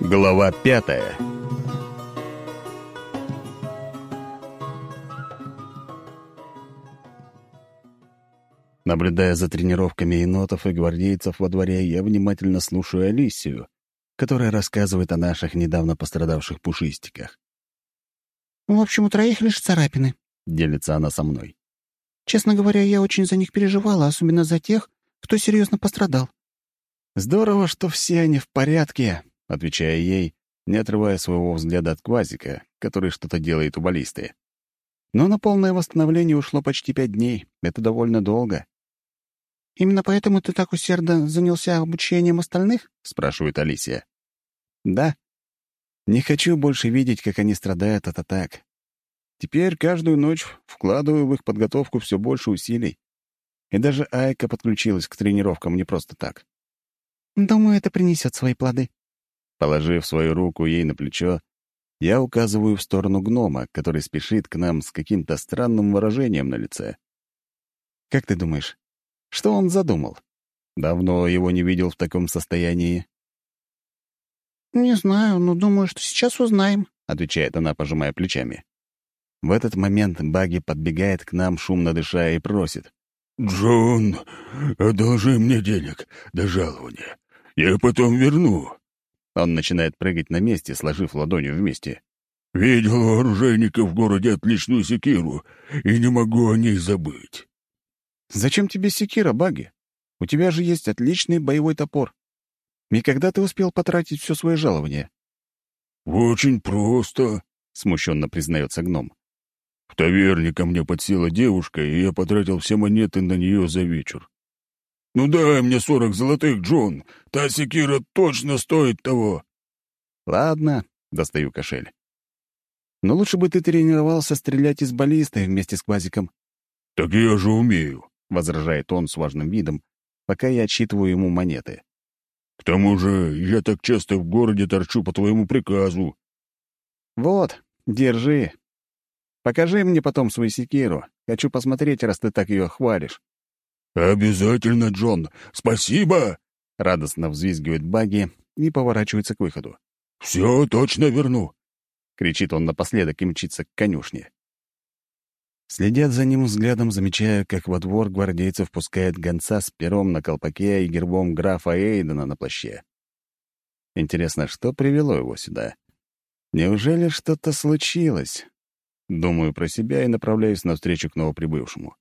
Глава 5. Наблюдая за тренировками енотов и гвардейцев во дворе, я внимательно слушаю Алисию, которая рассказывает о наших недавно пострадавших пушистиках. «В общем, у троих лишь царапины», — делится она со мной. «Честно говоря, я очень за них переживала, особенно за тех, кто серьезно пострадал». «Здорово, что все они в порядке», — отвечая ей, не отрывая своего взгляда от Квазика, который что-то делает у баллисты. «Но на полное восстановление ушло почти 5 дней. Это довольно долго». «Именно поэтому ты так усердно занялся обучением остальных?» — спрашивает Алисия. «Да. Не хочу больше видеть, как они страдают от атак. Теперь каждую ночь вкладываю в их подготовку все больше усилий. И даже Айка подключилась к тренировкам не просто так». «Думаю, это принесет свои плоды». Положив свою руку ей на плечо, я указываю в сторону гнома, который спешит к нам с каким-то странным выражением на лице. «Как ты думаешь, что он задумал? Давно его не видел в таком состоянии». «Не знаю, но думаю, что сейчас узнаем», — отвечает она, пожимая плечами. В этот момент Багги подбегает к нам, шумно дыша, и просит. «Джон, одолжи мне денег до жалования. Я потом верну». Он начинает прыгать на месте, сложив ладонью вместе. «Видел у оружейника в городе отличную секиру, и не могу о ней забыть». «Зачем тебе секира, Багги? У тебя же есть отличный боевой топор. И когда ты успел потратить все свое жалование?» «Очень просто», — смущенно признается гном. «В таверне ко мне подсела девушка, и я потратил все монеты на нее за вечер. Ну дай мне 40 золотых, Джон, та секира точно стоит того». «Ладно», — достаю кошель. «Но лучше бы ты тренировался стрелять из баллисты вместе с Квазиком». «Так я же умею», — возражает он с важным видом, пока я отсчитываю ему монеты. «К тому же я так часто в городе торчу по твоему приказу». «Вот, держи. Покажи мне потом свою секиру. Хочу посмотреть, раз ты так ее хвалишь». «Обязательно, Джон. Спасибо!» — радостно взвизгивает Багги и поворачивается к выходу. «Все точно верну!» — кричит он напоследок и мчится к конюшне. Следя за ним взглядом, замечаю, как во двор гвардейцев пускает гонца с пером на колпаке и гербом графа Эйдена на плаще. Интересно, что привело его сюда? Неужели что-то случилось? Думаю про себя и направляюсь навстречу к новоприбывшему.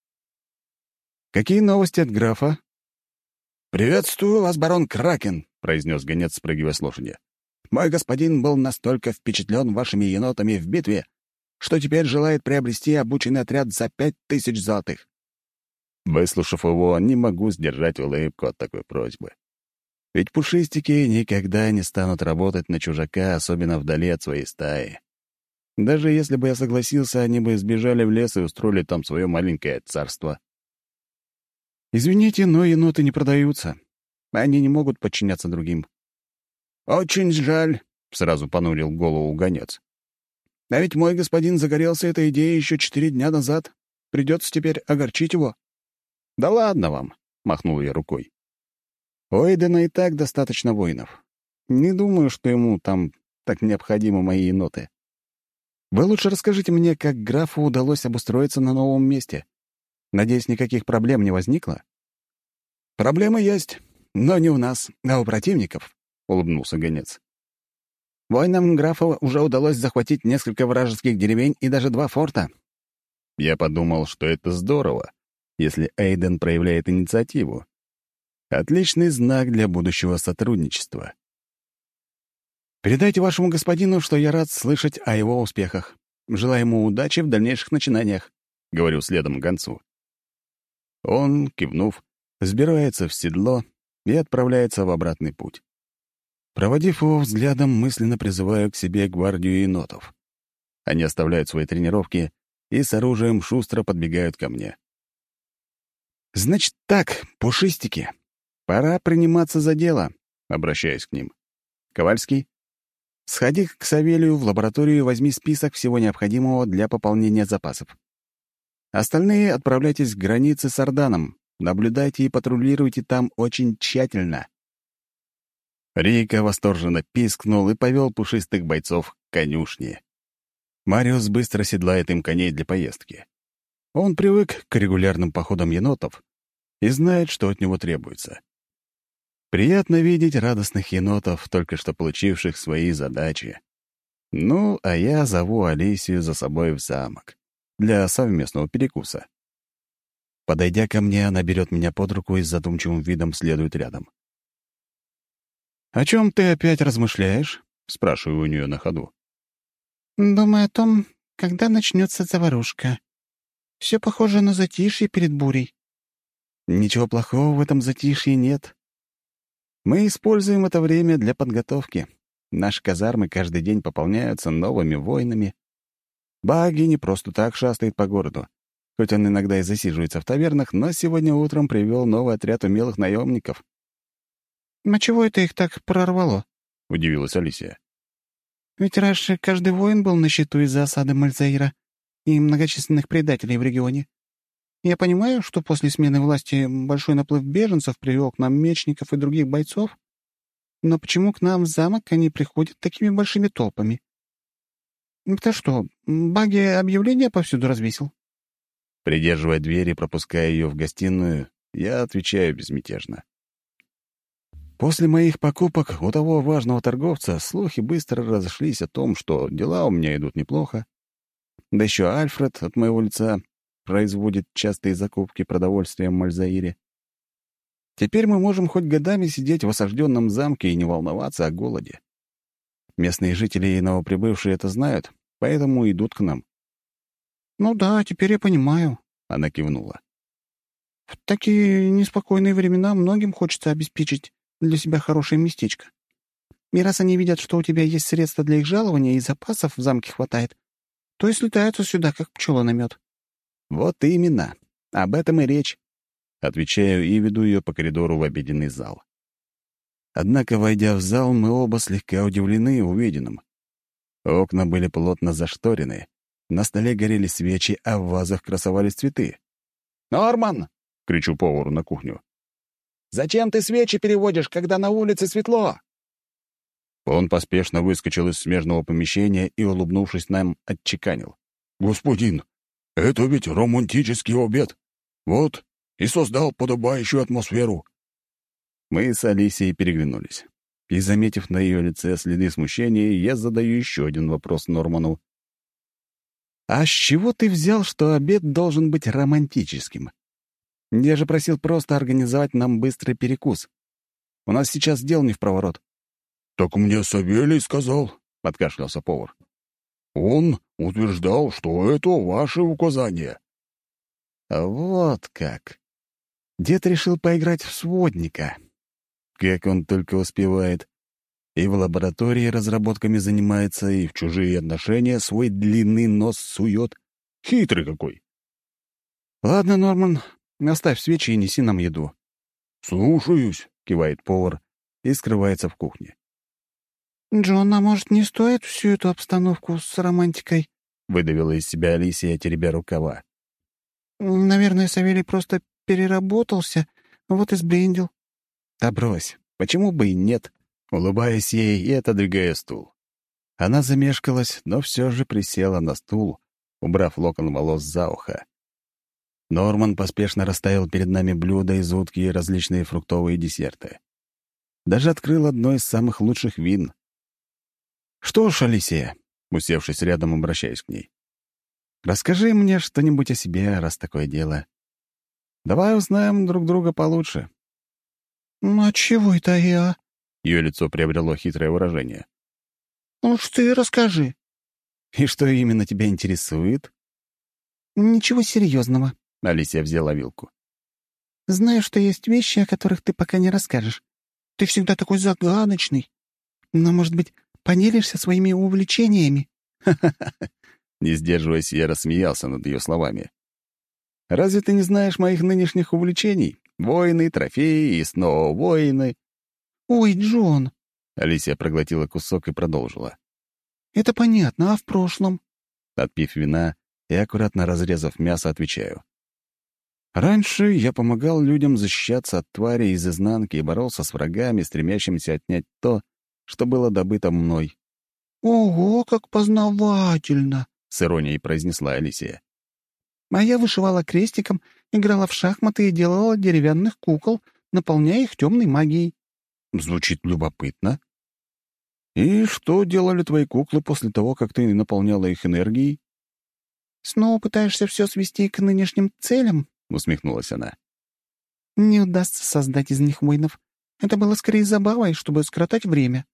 «Какие новости от графа?» «Приветствую вас, барон Кракен», — произнес гонец, спрыгивая с лошади. «Мой господин был настолько впечатлен вашими енотами в битве, что теперь желает приобрести обученный отряд за 5000 золотых». Выслушав его, не могу сдержать улыбку от такой просьбы. Ведь пушистики никогда не станут работать на чужака, особенно вдали от своей стаи. Даже если бы я согласился, они бы сбежали в лес и устроили там свое маленькое царство. «Извините, но еноты не продаются. Они не могут подчиняться другим». «Очень жаль», — сразу понурил голову гонец. «А ведь мой господин загорелся этой идеей еще 4 дня назад. Придется теперь огорчить его». «Да ладно вам», — махнул я рукой. «У Эйдена и так достаточно воинов. Не думаю, что ему там так необходимы мои еноты. Вы лучше расскажите мне, как графу удалось обустроиться на новом месте. Надеюсь, никаких проблем не возникло?» «Проблемы есть, но не у нас, а у противников», — улыбнулся гонец. «Воинам графа уже удалось захватить несколько вражеских деревень и даже 2 форта». Я подумал, что это здорово, если Эйден проявляет инициативу. Отличный знак для будущего сотрудничества. «Передайте вашему господину, что я рад слышать о его успехах. Желаю ему удачи в дальнейших начинаниях», — говорю следом гонцу. Он, кивнув, взбирается в седло и отправляется в обратный путь. Проводив его взглядом, мысленно призываю к себе гвардию енотов. Они оставляют свои тренировки и с оружием шустро подбегают ко мне. «Значит так, пушистики, пора приниматься за дело», — обращаюсь к ним. «Ковальский, сходи к Савелию в лабораторию и возьми список всего необходимого для пополнения запасов. Остальные отправляйтесь к границе с Орданом, наблюдайте и патрулируйте там очень тщательно». Рика восторженно пискнул и повел пушистых бойцов к конюшне. Мариус быстро седлает им коней для поездки. Он привык к регулярным походам енотов и знает, что от него требуется. Приятно видеть радостных енотов, только что получивших свои задачи. Ну, а я зову Алисию за собой в замок для совместного перекуса. Подойдя ко мне, она берет меня под руку и с задумчивым видом следует рядом. «О чем ты опять размышляешь?» — спрашиваю у нее на ходу. «Думаю о том, когда начнется заварушка. Все похоже на затишье перед бурей». «Ничего плохого в этом затишье нет. Мы используем это время для подготовки. Наши казармы каждый день пополняются новыми воинами. Багги не просто так шастает по городу. Хоть он иногда и засиживается в тавернах, но сегодня утром привел новый отряд умелых наемников». «А чего это их так прорвало?» — удивилась Алисия. «Ведь раньше каждый воин был на счету из-за осады Мальзаира и многочисленных предателей в регионе. Я понимаю, что после смены власти большой наплыв беженцев привел к нам мечников и других бойцов, но почему к нам в замок они приходят такими большими толпами? Ты что, Баги объявление повсюду развесил?» Придерживая дверь и пропуская ее в гостиную, я отвечаю безмятежно. После моих покупок у того важного торговца слухи быстро разошлись о том, что дела у меня идут неплохо. Да еще Альфред от моего лица производит частые закупки продовольствия в Мальзаире. Теперь мы можем хоть годами сидеть в осажденном замке и не волноваться о голоде. Местные жители и новоприбывшие это знают, поэтому идут к нам. «Ну да, теперь я понимаю», — Она кивнула. «В такие неспокойные времена многим хочется обеспечить для себя хорошее местечко. И раз они видят, что у тебя есть средства для их жалования и запасов в замке хватает, то и слетаются сюда, как пчела на мед». «Вот именно. Об этом и речь». Отвечаю и веду ее по коридору в обеденный зал. Однако, войдя в зал, мы оба слегка удивлены увиденным. Окна были плотно зашторены, на столе горели свечи, а в вазах красовались цветы. «Норман!» — кричу повару на кухню. «Зачем ты свечи переводишь, когда на улице светло?» Он поспешно выскочил из смежного помещения и, улыбнувшись нам, отчеканил. «Господин, это ведь романтический обед. Вот, и создал подобающую атмосферу». Мы с Алисией переглянулись. И, заметив на ее лице следы смущения, я задаю еще один вопрос Норману. «А с чего ты взял, что обед должен быть романтическим? Я же просил просто организовать нам быстрый перекус. У нас сейчас дел не впроворот». «Так мне Савелий сказал», — подкашлялся повар. «Он утверждал, что это ваши указания». Вот как. Дед решил поиграть в сводника. Как он только успевает. И в лаборатории разработками занимается, и в чужие отношения свой длинный нос сует. Хитрый какой. «Ладно, Норман, оставь свечи и неси нам еду». «Слушаюсь», — кивает повар и скрывается в кухне. «Джон, а может, не стоит всю эту обстановку с романтикой?» — выдавила из себя Алисия, теребя рукава. «Наверное, Савелий просто переработался, вот и сбрендил». «Да брось, почему бы и нет?» Улыбаясь ей и отодвигая стул. Она замешкалась, но все же присела на стул, убрав локон волос за ухо. Норман поспешно расставил перед нами блюда из утки и различные фруктовые десерты. Даже открыл одно из самых лучших вин. «Что ж, Алисия», — усевшись рядом, обращаюсь к ней, «расскажи мне что-нибудь о себе, раз такое дело. Давай узнаем друг друга получше». «Ну, а чего это я?» Ее лицо приобрело хитрое выражение. «Уж ты расскажи». «И что именно тебя интересует?» «Ничего серьезного», — Алисия взяла вилку. «Знаю, что есть вещи, о которых ты пока не расскажешь. Ты всегда такой загадочный. Но, может быть, поделишься своими увлечениями?» Не сдерживаясь, я рассмеялся над ее словами. «Разве ты не знаешь моих нынешних увлечений? Войны, трофеи и снова войны». «Ой, Джон!» — Алисия проглотила кусок и продолжила. «Это понятно, а в прошлом?» Отпив вина и аккуратно разрезав мясо, отвечаю. Раньше я помогал людям защищаться от тварей из изнанки и боролся с врагами, стремящимися отнять то, что было добыто мной. «Ого, как познавательно!» — С иронией произнесла Алисия. А я вышивала крестиком, играла в шахматы и делала деревянных кукол, наполняя их темной магией. Звучит любопытно. И что делали твои куклы после того, как ты наполняла их энергией? «Снова пытаешься все свести к нынешним целям?» — усмехнулась она. «Не удастся создать из них воинов. Это было скорее забавой, чтобы скоротать время».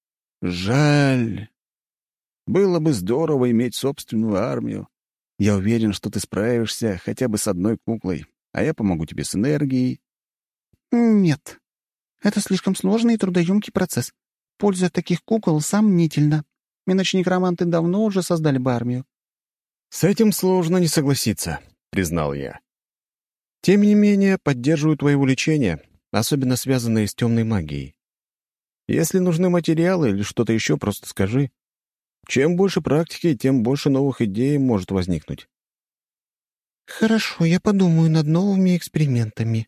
Жаль. Было бы здорово иметь собственную армию. Я уверен, что ты справишься хотя бы с одной куклой, а я помогу тебе с энергией. «Нет. Это слишком сложный и трудоемкий процесс. Польза от таких кукол сомнительна. Иначе некроманты давно уже создали бы армию». С этим сложно не согласиться, признал я. Тем не менее, поддерживаю твои увлечения, особенно связанные с темной магией. Если нужны материалы или что-то еще, просто скажи. Чем больше практики, тем больше новых идей может возникнуть. «Хорошо, я подумаю над новыми экспериментами».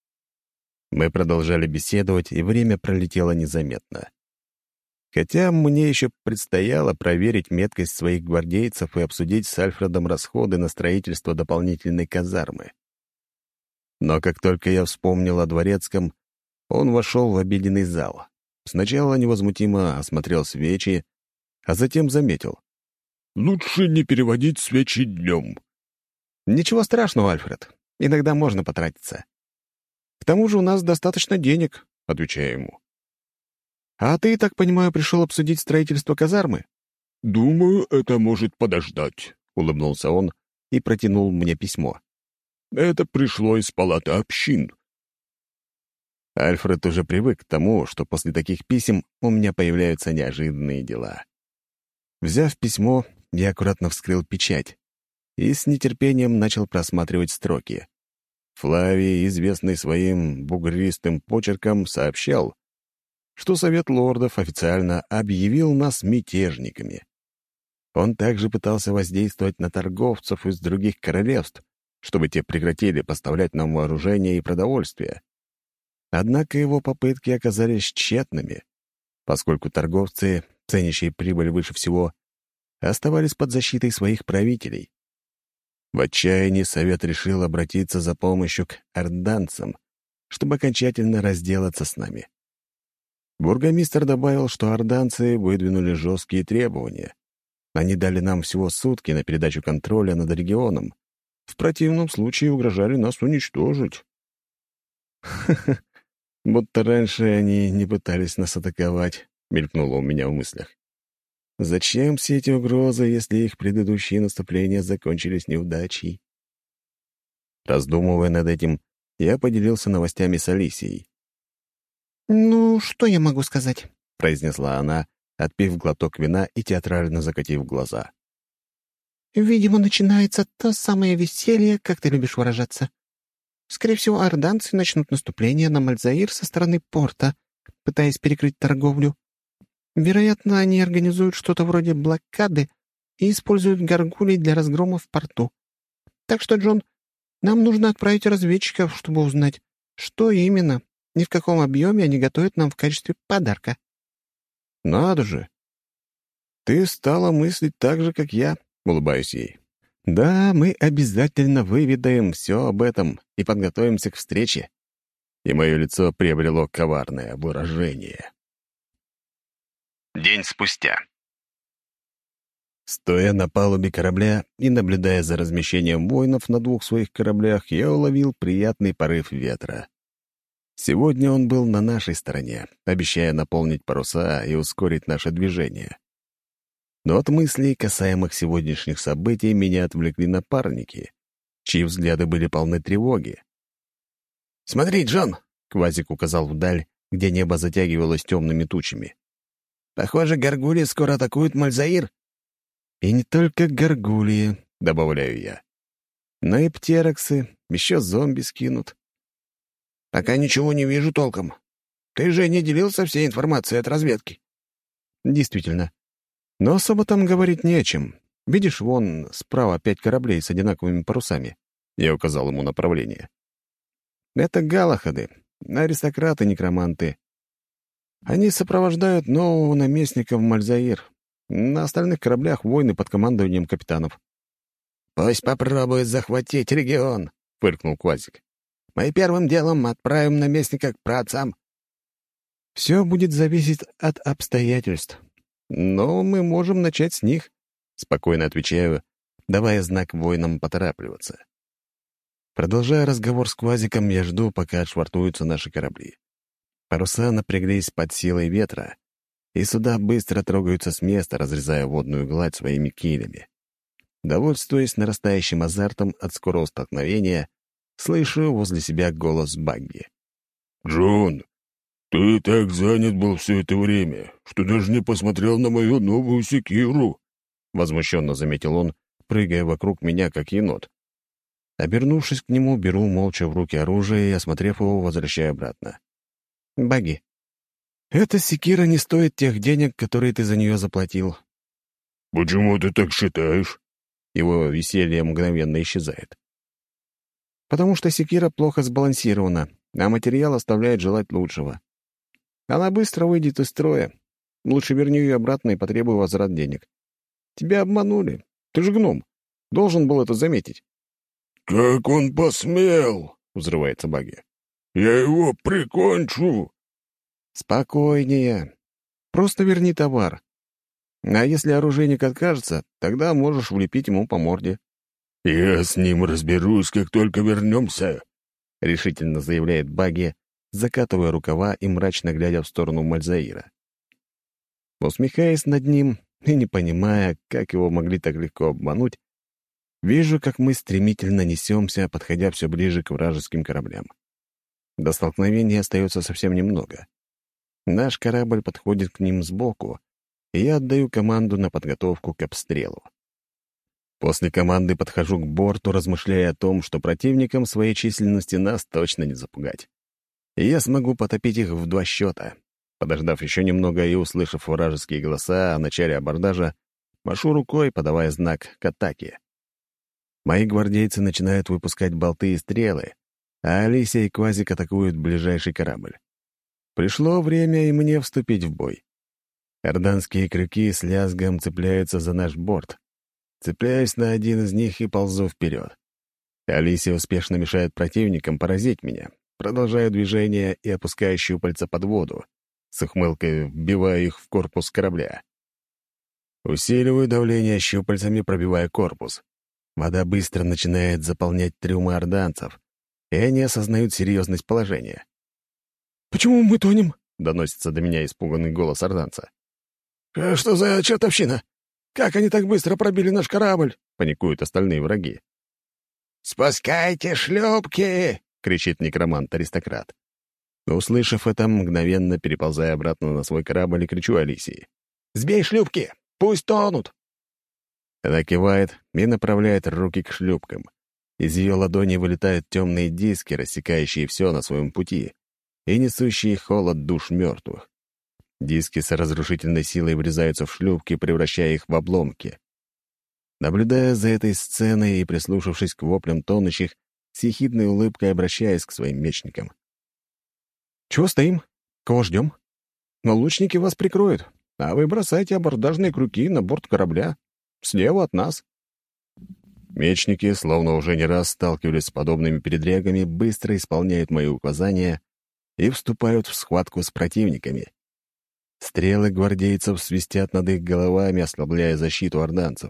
Мы продолжали беседовать, и время пролетело незаметно. Хотя мне еще предстояло проверить меткость своих гвардейцев и обсудить с Альфредом расходы на строительство дополнительной казармы. Но как только я вспомнил о дворецком, он вошел в обеденный зал. Сначала невозмутимо осмотрел свечи, а затем заметил. «Лучше не переводить свечи днем». «Ничего страшного, Альфред. Иногда можно потратиться. К тому же у нас достаточно денег», — отвечаю ему. «А ты, так понимаю, пришел обсудить строительство казармы?» «Думаю, это может подождать», — улыбнулся он и протянул мне письмо. «Это пришло из палаты общин». Альфред уже привык к тому, что после таких писем у меня появляются неожиданные дела. Взяв письмо, я аккуратно вскрыл печать и с нетерпением начал просматривать строки. Флавий, известный своим бугристым почерком, сообщал, что Совет лордов официально объявил нас мятежниками. Он также пытался воздействовать на торговцев из других королевств, чтобы те прекратили поставлять нам вооружение и продовольствие. Однако его попытки оказались тщетными, поскольку торговцы, ценящие прибыль выше всего, оставались под защитой своих правителей. В отчаянии Совет решил обратиться за помощью к орданцам, чтобы окончательно разделаться с нами. Бургомистр добавил, что орданцы выдвинули жесткие требования. Они дали нам всего сутки на передачу контроля над регионом. В противном случае угрожали нас уничтожить. «Ха-ха, будто раньше они не пытались нас атаковать», — мелькнуло у меня в мыслях. «Зачем все эти угрозы, если их предыдущие наступления закончились неудачей?» Раздумывая над этим, я поделился новостями с Алисией. «Ну, что я могу сказать?» — произнесла она, отпив глоток вина и театрально закатив глаза. «Видимо, начинается то самое веселье, как ты любишь выражаться. Скорее всего, орданцы начнут наступление на Мальзаир со стороны порта, пытаясь перекрыть торговлю. Вероятно, они организуют что-то вроде блокады и используют горгулей для разгрома в порту. Так что, Джон, нам нужно отправить разведчиков, чтобы узнать, что именно и в каком объеме они готовят нам в качестве подарка». «Надо же! Ты стала мыслить так же, как я», — улыбаюсь ей. «Да, мы обязательно выведаем все об этом и подготовимся к встрече». И мое лицо приобрело коварное выражение. День спустя. Стоя на палубе корабля и наблюдая за размещением воинов на двух своих кораблях, я уловил приятный порыв ветра. Сегодня он был на нашей стороне, обещая наполнить паруса и ускорить наше движение. Но от мыслей, касаемых сегодняшних событий, меня отвлекли напарники, чьи взгляды были полны тревоги. «Смотри, Джон!» — Квазик указал вдаль, где небо затягивалось темными тучами. «Похоже, горгульи скоро атакуют Мальзаир». «И не только горгульи», — добавляю я. «Но и птероксы, еще зомби скинут». «Пока ничего не вижу толком. Ты же не делился всей информацией от разведки?» «Действительно. Но особо там говорить не о чем. Видишь, вон справа 5 кораблей с одинаковыми парусами. Я указал ему направление. «Это галахады, аристократы-некроманты. Они сопровождают нового наместника в Мальзаир. На остальных кораблях войны под командованием капитанов». «Пусть попробует захватить регион», — фыркнул Квазик. «Мы первым делом отправим наместника к праотцам». «Все будет зависеть от обстоятельств. Но мы можем начать с них», — спокойно отвечаю, давая знак воинам поторапливаться. Продолжая разговор с Квазиком, я жду, пока отшвартуются наши корабли. Паруса напряглись под силой ветра, и суда быстро трогаются с места, разрезая водную гладь своими килями. Довольствуясь нарастающим азартом от скорого столкновения, слышу возле себя голос Багги. «Джон, ты так занят был все это время, что даже не посмотрел на мою новую секиру», — возмущенно заметил он, прыгая вокруг меня, как енот. Обернувшись к нему, беру молча в руки оружие и, осмотрев его, возвращаю обратно. «Багги, эта секира не стоит тех денег, которые ты за нее заплатил». «Почему ты так считаешь?» Его веселье мгновенно исчезает. «Потому что секира плохо сбалансирована, а материал оставляет желать лучшего. Она быстро выйдет из строя. Лучше верни ее обратно и потребуй возврат денег. Тебя обманули. Ты же гном. Должен был это заметить». «Как он посмел!» — взрывается Багги. «Я его прикончу!» «Спокойнее. Просто верни товар. А если оружейник откажется, тогда можешь влепить ему по морде». «Я с ним разберусь, как только вернемся», — решительно заявляет Багги, закатывая рукава и мрачно глядя в сторону Мальзаира. Усмехаясь над ним и не понимая, как его могли так легко обмануть, вижу, как мы стремительно несемся, подходя все ближе к вражеским кораблям. До столкновения остается совсем немного. Наш корабль подходит к ним сбоку, и я отдаю команду на подготовку к обстрелу. После команды подхожу к борту, размышляя о том, что противникам своей численности нас точно не запугать. И я смогу потопить их в 2 счета. Подождав еще немного и услышав вражеские голоса о начале абордажа, машу рукой, подавая знак к атаке. Мои гвардейцы начинают выпускать болты и стрелы, а Алисия и Квазик атакуют ближайший корабль. Пришло время и мне вступить в бой. Орданские крюки с лязгом цепляются за наш борт. Цепляюсь на один из них и ползу вперед. Алисия успешно мешает противникам поразить меня, продолжаю движение и опускаю щупальца под воду, с ухмылкой вбиваю их в корпус корабля. Усиливаю давление щупальцами, пробивая корпус. Вода быстро начинает заполнять трюмы орданцев, и они осознают серьезность положения. «Почему мы тонем?» — доносится до меня испуганный голос орданца. «Что за чертовщина? Как они так быстро пробили наш корабль?» — паникуют остальные враги. «Спускайте шлюпки!» — кричит некромант-аристократ. Услышав это, мгновенно переползая обратно на свой корабль и кричу Алисии. «Сбей шлюпки! Пусть тонут!» Она кивает и направляет руки к шлюпкам. Из ее ладони вылетают темные диски, рассекающие все на своем пути и несущие холод душ мертвых. Диски с разрушительной силой врезаются в шлюпки, превращая их в обломки. Наблюдая за этой сценой и прислушавшись к воплям тонущих, с ехидной улыбкой обращаясь к своим мечникам. «Чего стоим? Кого ждем? Но лучники вас прикроют, а вы бросайте абордажные крюки на борт корабля. Слева от нас». Мечники, словно уже не раз сталкивались с подобными передрягами, быстро исполняют мои указания и вступают в схватку с противниками. Стрелы гвардейцев свистят над их головами, ослабляя защиту орданцев.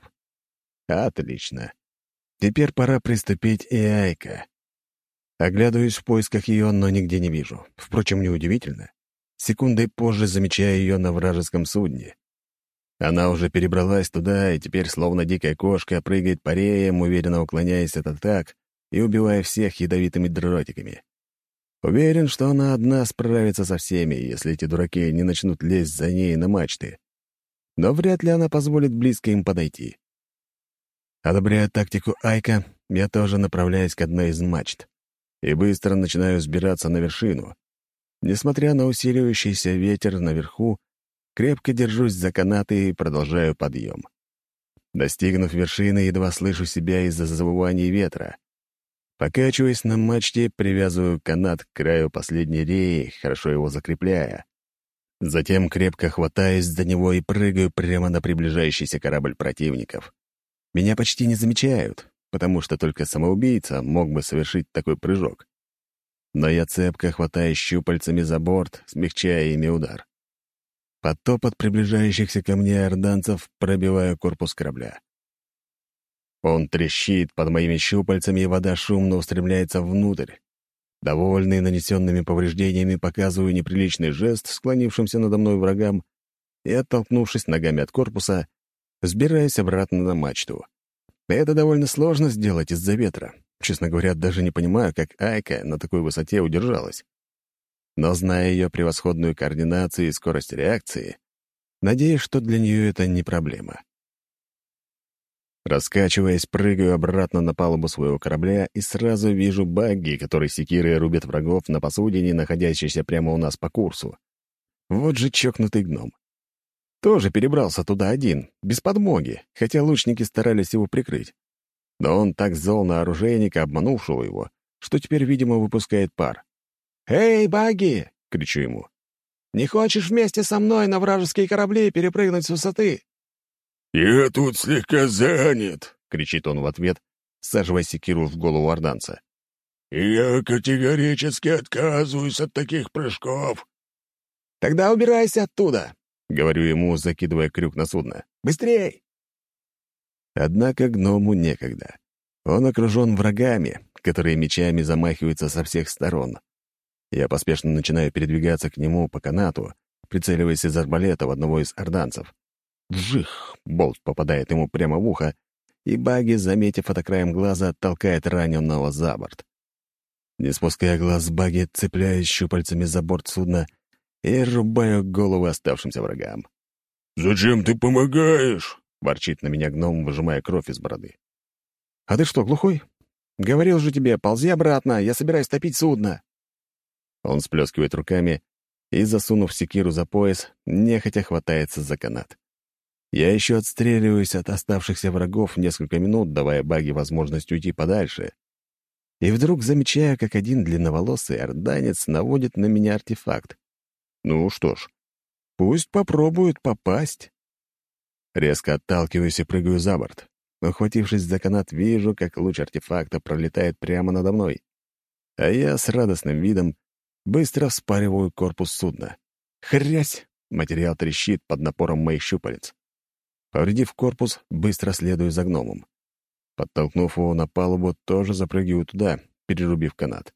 Отлично. Теперь пора приступить и Айка. Оглядываюсь в поисках ее, но нигде не вижу. Впрочем, неудивительно. Секундой позже замечаю ее на вражеском судне. Она уже перебралась туда и теперь, словно дикая кошка, прыгает по реям, уверенно уклоняясь от атак и убивая всех ядовитыми дротиками. Уверен, что она одна справится со всеми, если эти дураки не начнут лезть за ней на мачты. Но вряд ли она позволит близко им подойти. Одобряя тактику Айка, я тоже направляюсь к одной из мачт и быстро начинаю взбираться на вершину. Несмотря на усиливающийся ветер наверху, крепко держусь за канаты и продолжаю подъем. Достигнув вершины, едва слышу себя из-за завываний ветра. Покачиваясь на мачте, привязываю канат к краю последней реи, хорошо его закрепляя. Затем крепко хватаюсь за него и прыгаю прямо на приближающийся корабль противников. Меня почти не замечают, потому что только самоубийца мог бы совершить такой прыжок. Но я цепко хватаюсь щупальцами за борт, смягчая ими удар. Под топот приближающихся ко мне орданцев пробиваю корпус корабля. Он трещит под моими щупальцами, и вода шумно устремляется внутрь. Довольный нанесенными повреждениями, показываю неприличный жест склонившимся надо мной врагам и, оттолкнувшись ногами от корпуса, взбираюсь обратно на мачту. Это довольно сложно сделать из-за ветра. Честно говоря, даже не понимаю, как Айка на такой высоте удержалась. Но, зная ее превосходную координацию и скорость реакции, надеюсь, что для нее это не проблема. Раскачиваясь, прыгаю обратно на палубу своего корабля и сразу вижу багги, который секирой рубит врагов на посудине, находящейся прямо у нас по курсу. Вот же чокнутый гном. Тоже перебрался туда один, без подмоги, хотя лучники старались его прикрыть. Но он так зол на оружейника, обманувшего его, что теперь, видимо, выпускает пар. «Эй, багги!» — кричу ему. «Не хочешь вместе со мной на вражеские корабли перепрыгнуть с высоты?» «Я тут слегка занят», — кричит он в ответ, саживая секиру в голову орданца. «Я категорически отказываюсь от таких прыжков». «Тогда убирайся оттуда», — говорю ему, закидывая крюк на судно. «Быстрей!» Однако гному некогда. Он окружен врагами, которые мечами замахиваются со всех сторон. Я поспешно начинаю передвигаться к нему по канату, прицеливаясь из арбалета в одного из орданцев. Вжих! Болт попадает ему прямо в ухо, и багги, заметив это краем глаза, толкает раненого за борт. Не спуская глаз с багги, цепляюсь щупальцами за борт судна и рубаю головы оставшимся врагам. «Зачем ты помогаешь?» — ворчит на меня гном, выжимая кровь из бороды. «А ты что, глухой? Говорил же тебе, ползи обратно, я собираюсь топить судно». Он сплескивает руками и, засунув секиру за пояс, нехотя хватается за канат. Я еще отстреливаюсь от оставшихся врагов несколько минут, давая багги возможность уйти подальше. И вдруг замечаю, как один длинноволосый орданец наводит на меня артефакт. Ну что ж, пусть попробует попасть. Резко отталкиваюсь и прыгаю за борт. Ухватившись за канат, вижу, как луч артефакта пролетает прямо надо мной. А я с радостным видом быстро вспариваю корпус судна. Хрясь! Материал трещит под напором моих щупалец. Повредив корпус, быстро следую за гномом. Подтолкнув его на палубу, тоже запрыгиваю туда, перерубив канат.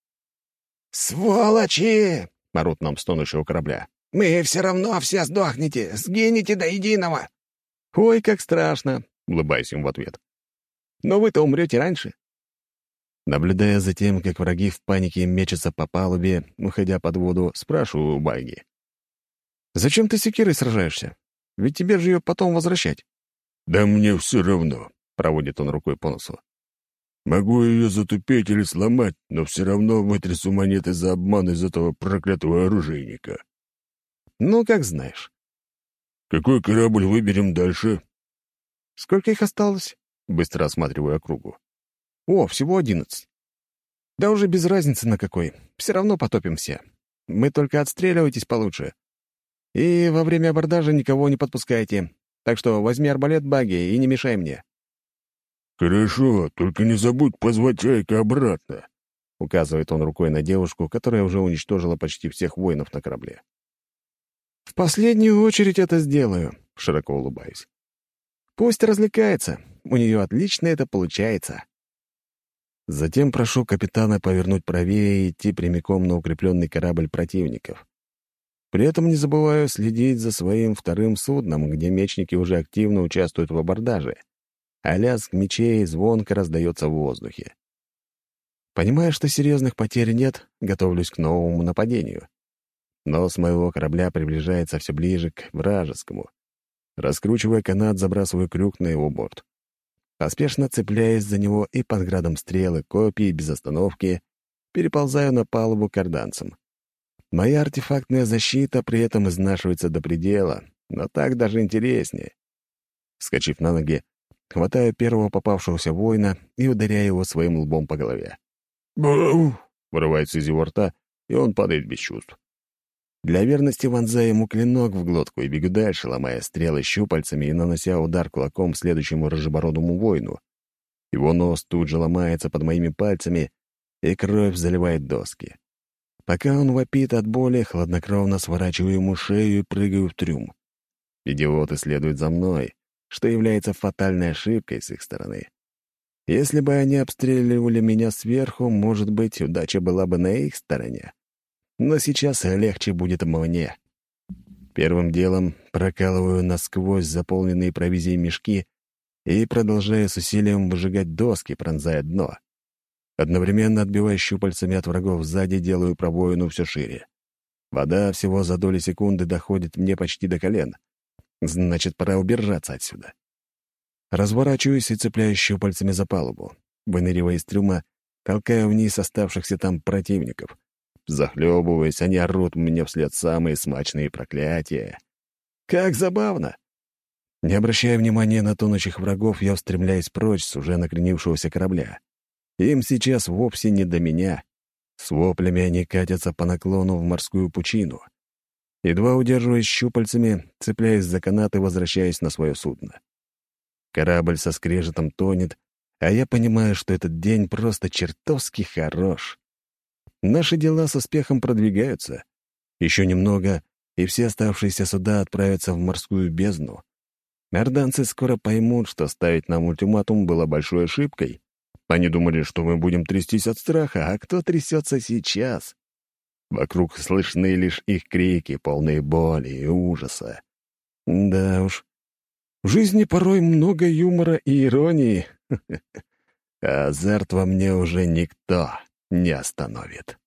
«Сволочи!» — орут нам с тонущего корабля. «Мы все равно все сдохнете! Сгинете до единого!» «Ой, как страшно!» — улыбаюсь им в ответ. «Но вы-то умрете раньше!» Наблюдая за тем, как враги в панике мечутся по палубе, уходя под воду, спрашиваю у багги. «Зачем ты секирой сражаешься? Ведь тебе же ее потом возвращать». «Да мне все равно», — проводит он рукой по носу. «Могу ее затупить или сломать, но все равно вытрясу монеты за обман из этого проклятого оружейника». «Ну, как знаешь». «Какой корабль выберем дальше?» «Сколько их осталось?» — быстро осматриваю округу. «О, всего 11. Да уже без разницы на какой. Все равно потопим все. Мы только отстреливайтесь получше. И во время абордажа никого не подпускайте. Так что возьми арбалет, багги, и не мешай мне». «Хорошо, только не забудь позвать Айка обратно», — указывает он рукой на девушку, которая уже уничтожила почти всех воинов на корабле. «В последнюю очередь это сделаю», — широко улыбаюсь. «Пусть развлекается. У нее отлично это получается». Затем прошу капитана повернуть правее и идти прямиком на укрепленный корабль противников. При этом не забываю следить за своим вторым судном, где мечники уже активно участвуют в абордаже, а лязг мечей звонко раздается в воздухе. Понимая, что серьезных потерь нет, готовлюсь к новому нападению. Но с моего корабля приближается все ближе к вражескому. Раскручивая канат, забрасываю крюк на его борт. Поспешно цепляясь за него и под градом стрел и копий без остановки переползаю на палубу к орданцам. Моя артефактная защита при этом изнашивается до предела, но так даже интереснее. Вскочив на ноги, Хватаю первого попавшегося воина и ударяю его своим лбом по голове. «Бау!» — вырывается из его рта, и он падает без чувств. Для верности вонзаю ему клинок в глотку и бегу дальше, ломая стрелы щупальцами и нанося удар кулаком следующему рыжебородому воину. Его нос тут же ломается под моими пальцами, и кровь заливает доски. Пока он вопит от боли, хладнокровно сворачиваю ему шею и прыгаю в трюм. Идиоты следуют за мной, что является фатальной ошибкой с их стороны. Если бы они обстреливали меня сверху, может быть, удача была бы на их стороне. Но сейчас легче будет мне. Первым делом прокалываю насквозь заполненные провизией мешки и продолжаю с усилием выжигать доски, пронзая дно. Одновременно отбивая щупальцами от врагов сзади, делаю пробоину все шире. Вода всего за доли секунды доходит мне почти до колен. Значит, пора убираться отсюда. Разворачиваюсь и цепляю щупальцами за палубу. Выныривая из трюма, толкаю вниз оставшихся там противников. Захлебываясь, они орут мне вслед самые смачные проклятия. Как забавно! Не обращая внимания на тонущих врагов, я устремляюсь прочь с уже накренившегося корабля. Им сейчас вовсе не до меня. С воплями они катятся по наклону в морскую пучину. Едва удерживаясь щупальцами, цепляясь за канат и возвращаясь на свое судно. Корабль со скрежетом тонет, а я понимаю, что этот день просто чертовски хорош. Наши дела с успехом продвигаются. Еще немного, и все оставшиеся суда отправятся в морскую бездну. Орданцы скоро поймут, что ставить нам ультиматум было большой ошибкой. Они думали, что мы будем трястись от страха, а кто трясется сейчас? Вокруг слышны лишь их крики, полные боли и ужаса. Да уж, в жизни порой много юмора и иронии. А азарт во мне уже никто не остановит.